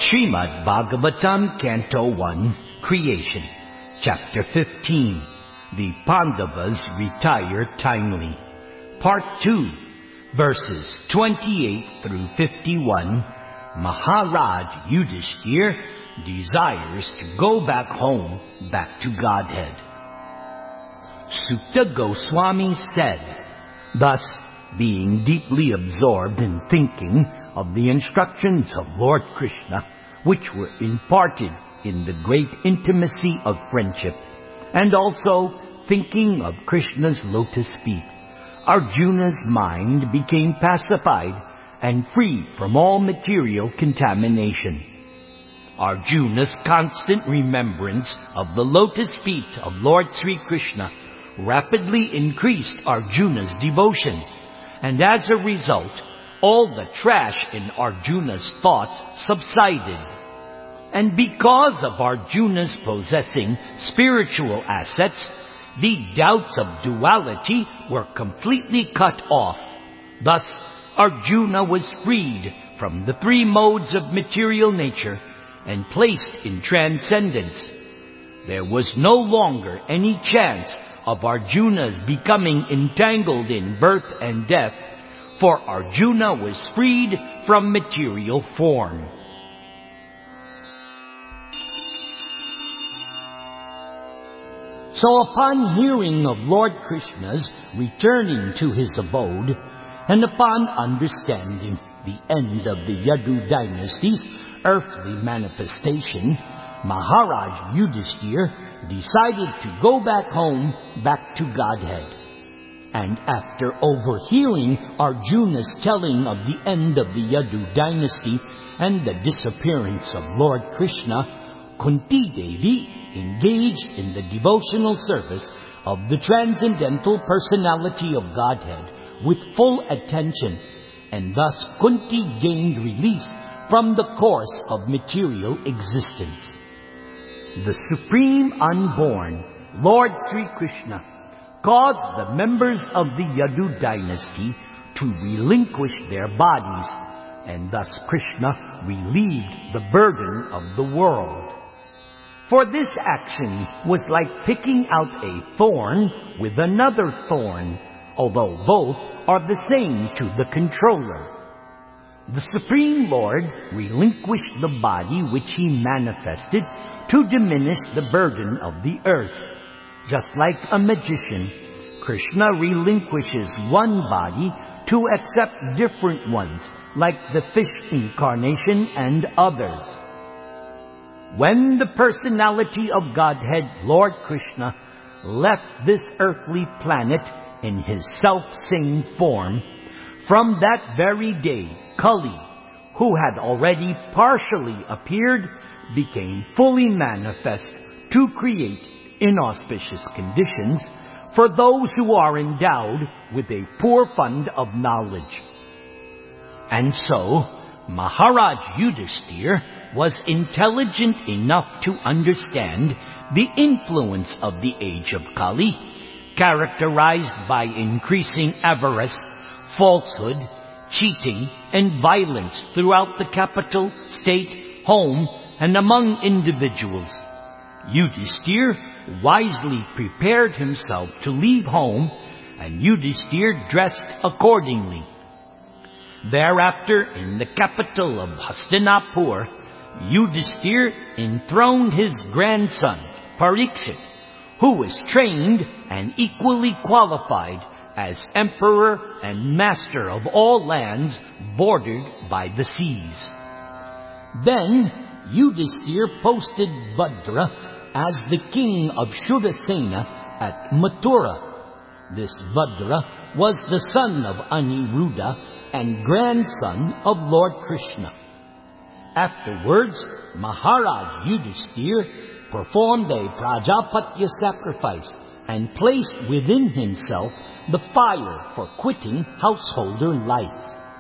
Srimad Bhagavatam, Canto 1, Creation, Chapter 15, The Pandavas Retire Timely, Part 2, verses 28 through 51, Maharaj Yudhishthir desires to go back home, back to Godhead. Sukta Goswami said, thus, being deeply absorbed in thinking of the instructions of Lord Krishna, which were imparted in the great intimacy of friendship, and also thinking of Krishna's lotus feet, Arjuna's mind became pacified and free from all material contamination. Arjuna's constant remembrance of the lotus feet of Lord Sri Krishna rapidly increased Arjuna's devotion, and as a result, all the trash in Arjuna's thoughts subsided. And because of Arjuna's possessing spiritual assets, the doubts of duality were completely cut off. Thus, Arjuna was freed from the three modes of material nature and placed in transcendence. There was no longer any chance of Arjuna's becoming entangled in birth and death, for Arjuna was freed from material form. So upon hearing of Lord Krishna's returning to his abode, and upon understanding the end of the Yadu dynasty's earthly manifestation, Maharaj Yudhishthir decided to go back home, back to Godhead. And after overhearing Arjuna's telling of the end of the Yadu dynasty and the disappearance of Lord Krishna, Kunti Devi engaged in the devotional service of the transcendental personality of Godhead with full attention, and thus Kunti gained release from the course of material existence. The Supreme Unborn, Lord Sri Krishna, caused the members of the Yadu dynasty to relinquish their bodies, and thus Krishna relieved the burden of the world. For this action was like picking out a thorn with another thorn, although both are the same to the controller. The Supreme Lord relinquished the body which he manifested to diminish the burden of the earth. Just like a magician, Krishna relinquishes one body to accept different ones, like the fish incarnation and others. When the personality of Godhead, Lord Krishna, left this earthly planet in his self-same form, from that very day, Kali, who had already partially appeared, became fully manifest to create inauspicious conditions for those who are endowed with a poor fund of knowledge. And so, Maharaj Yudhishthir was intelligent enough to understand the influence of the age of Kali, characterized by increasing avarice, falsehood, cheating, and violence throughout the capital, state, home, and among individuals. Yudhishthir wisely prepared himself to leave home, and Yudhishthir dressed accordingly. Thereafter, in the capital of Hastinapur, Yudhishthir enthroned his grandson, Parikshit, who was trained and equally qualified as emperor and master of all lands bordered by the seas. Then Yudhishthir posted Bhadra as the king of Shurasena at Mathura. This Bhadra was the son of Aniruddha and grandson of Lord Krishna. Afterwards, Maharaj Yudhishthir performed a Prajapatya sacrifice and placed within himself the fire for quitting householder life.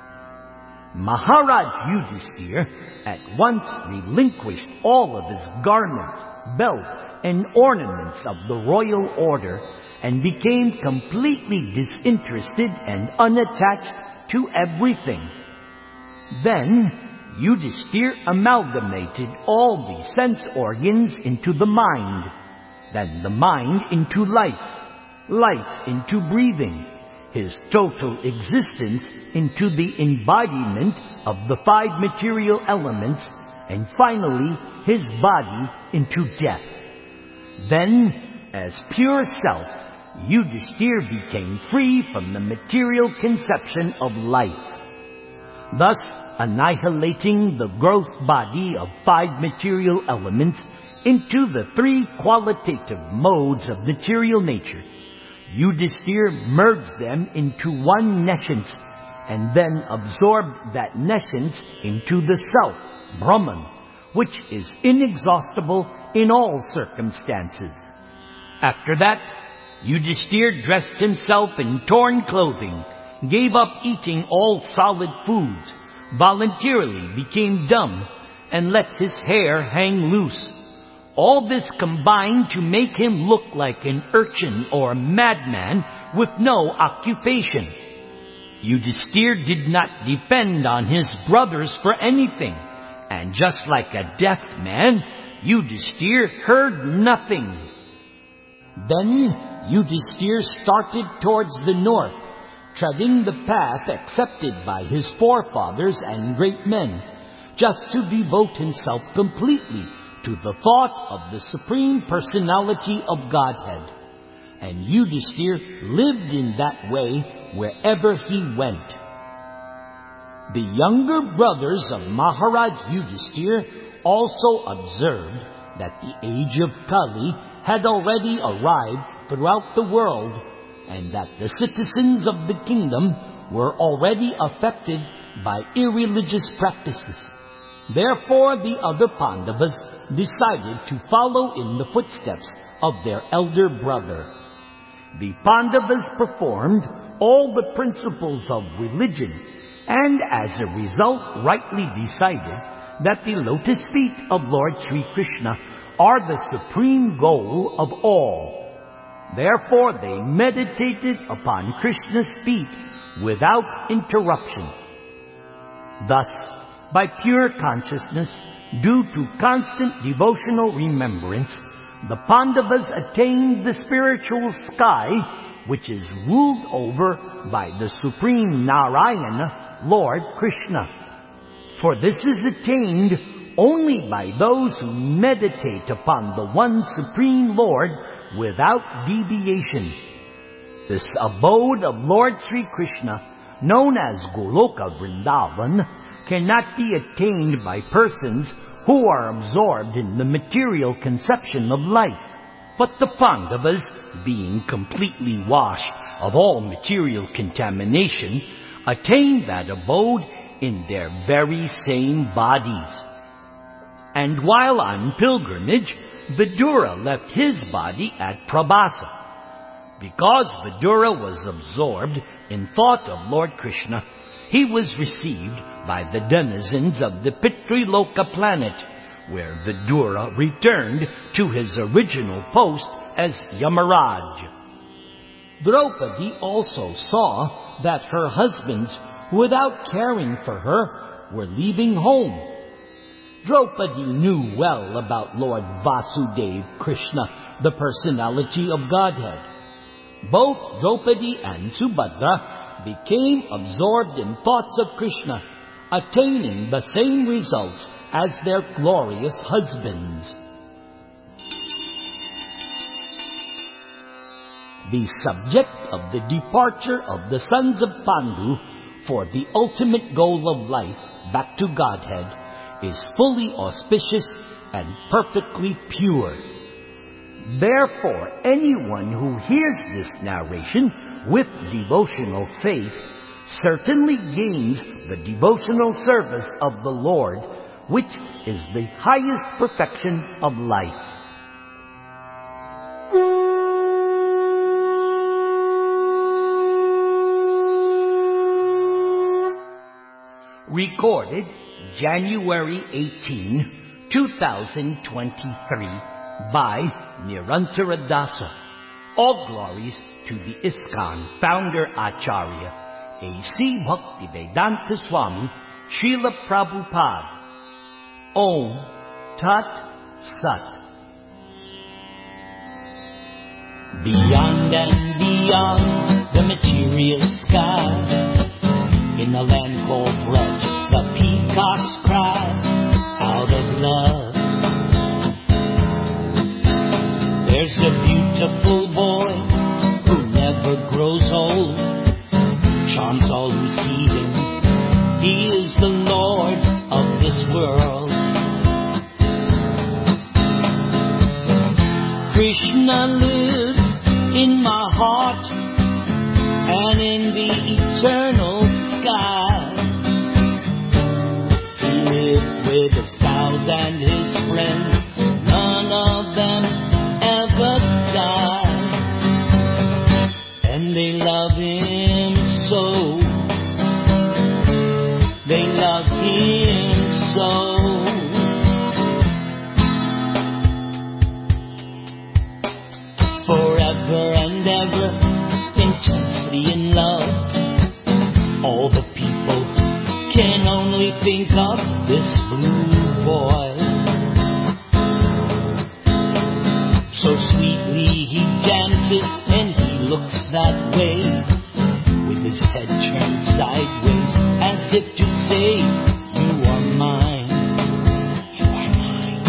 Maharaj Yudhishthir at once relinquished all of his garments, belt, and ornaments of the royal order and became completely disinterested and unattached to everything. Then Yudhisthira amalgamated all the sense organs into the mind, then the mind into life, life into breathing, his total existence into the embodiment of the 5 material elements, and finally his body into death. Then, as pure self, Yudhisthira became free from the material conception of life, thus annihilating the gross body of 5 material elements into the 3 qualitative modes of material nature. Yudhisthira merged them into one nescience, and then absorbed that nescience into the self, Brahman, which is inexhaustible in all circumstances. After that, Yudhisthira dressed himself in torn clothing, gave up eating all solid foods, voluntarily became dumb, and let his hair hang loose. All this combined to make him look like an urchin or a madman with no occupation. Yudhisthira did not depend on his brothers for anything, and just like a deaf man, Yudhisthira heard nothing. Then Yudhisthira started towards the north, treading the path accepted by his forefathers and great men, just to devote himself completely to the thought of the Supreme Personality of Godhead. And Yudhisthira lived in that way wherever he went. The younger brothers of Maharaj Yudhisthira also observed that the age of Kali had already arrived throughout the world, and that the citizens of the kingdom were already affected by irreligious practices. Therefore, the other Pandavas decided to follow in the footsteps of their elder brother. The Pandavas performed all the principles of religion, and as a result rightly decided that the lotus feet of Lord Sri Krishna are the supreme goal of all. Therefore they meditated upon Krishna's feet without interruption. Thus, by pure consciousness, due to constant devotional remembrance, the Pandavas attained the spiritual sky, which is ruled over by the Supreme Narayana, Lord Krishna. For this is attained only by those who meditate upon the one Supreme Lord without deviation. This abode of Lord Sri Krishna, known as Goloka Vrindavan, cannot be attained by persons who are absorbed in the material conception of life. But the Pandavas, being completely washed of all material contamination, attained that abode in their very same bodies. And while on pilgrimage, Vidura left his body at Prabhasa. Because Vidura was absorbed in thought of Lord Krishna, he was received by the denizens of the Pitriloka planet, where Vidura returned to his original post as Yamaraj. Draupadi also saw that her husbands, without caring for her, were leaving home. Draupadi knew well about Lord Vasudeva Krishna, the personality of Godhead. Both Draupadi and Subhadra became absorbed in thoughts of Krishna, attaining the same results as their glorious husbands. The subject of the departure of the sons of Pandu for the ultimate goal of life, back to Godhead, is fully auspicious and perfectly pure. Therefore, anyone who hears this narration with devotional faith certainly gains the devotional service of the Lord, which is the highest perfection of life. Recorded January 18, 2023 by Nirantara Dasa. All glories to the ISKCON founder Acharya, A.C. Bhaktivedanta Swami, Srila Prabhupada. Om Tat Sat. Beyond and beyond the material sky, in the land called Braj, the peacocks cry out of love. There's a beautiful boy who never grows old, charms all who see him. He is the Lord of this world. Krishna lives in my heart and in the eternal sky. He lives with his cows and his friends. None of them ever die. And they love him so. They love him so. Forever and ever, intensely in love. All the people can only think of this blue boy. So sweetly he dances and he looks that way, with his head turned sideways, as if to say, you are mine, you are mine.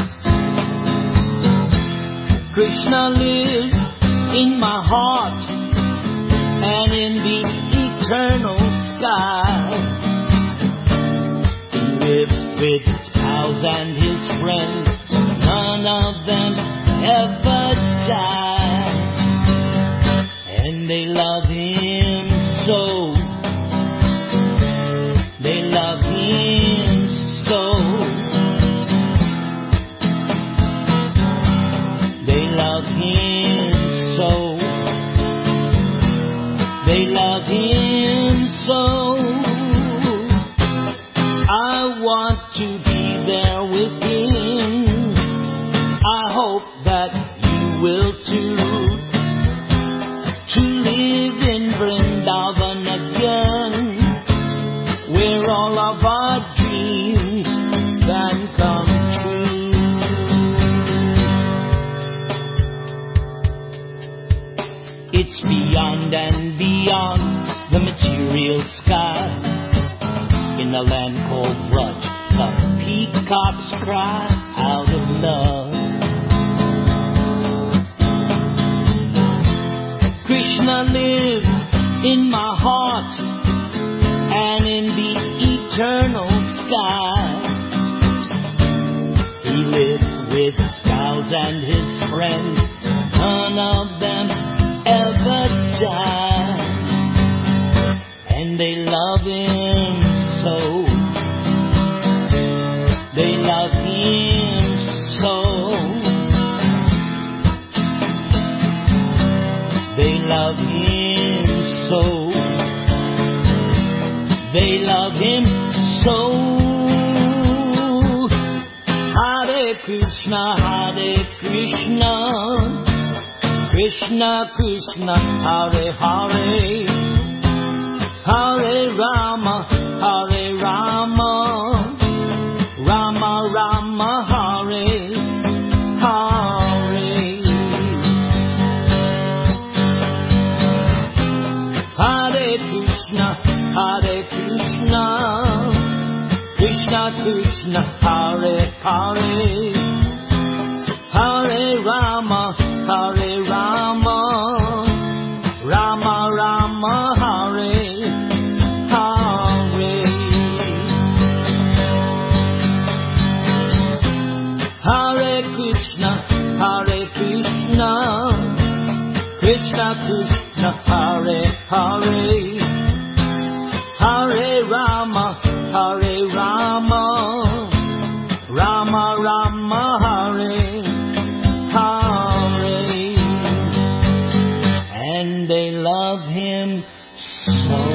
Krishna lives in my heart and in the eternal sky. He lives with his cows and his friends. None of them ever die. And they love him so. They love him so. They love him so. They love him so. I want to be there with him. I hope that you will too. To live in Vrindavan again, where all of our dreams can come true. It's beyond and beyond the material sky, in the land called Braj, the peacocks cry out of love. Krishna lives in my heart and in the eternal sky. He lives with his cows and his friends. None of them ever die. And they love him so. They love him so. They love him so. They love him so. Hare Krishna, Hare Krishna, Krishna Krishna, Hare Hare, Hare Rama, Hare Rama, Rama Rama, Hare Hare. Hare Krishna, Hare Krishna, Krishna Krishna, Hare Hare, Hare Rama, Hare Rama, Rama Rama, Hare Hare. Hare Krishna, Hare Krishna, Krishna Krishna, Hare Hare, Hare Rama, Hare Rama, Rama Rama, Hare Hare. And they love him so.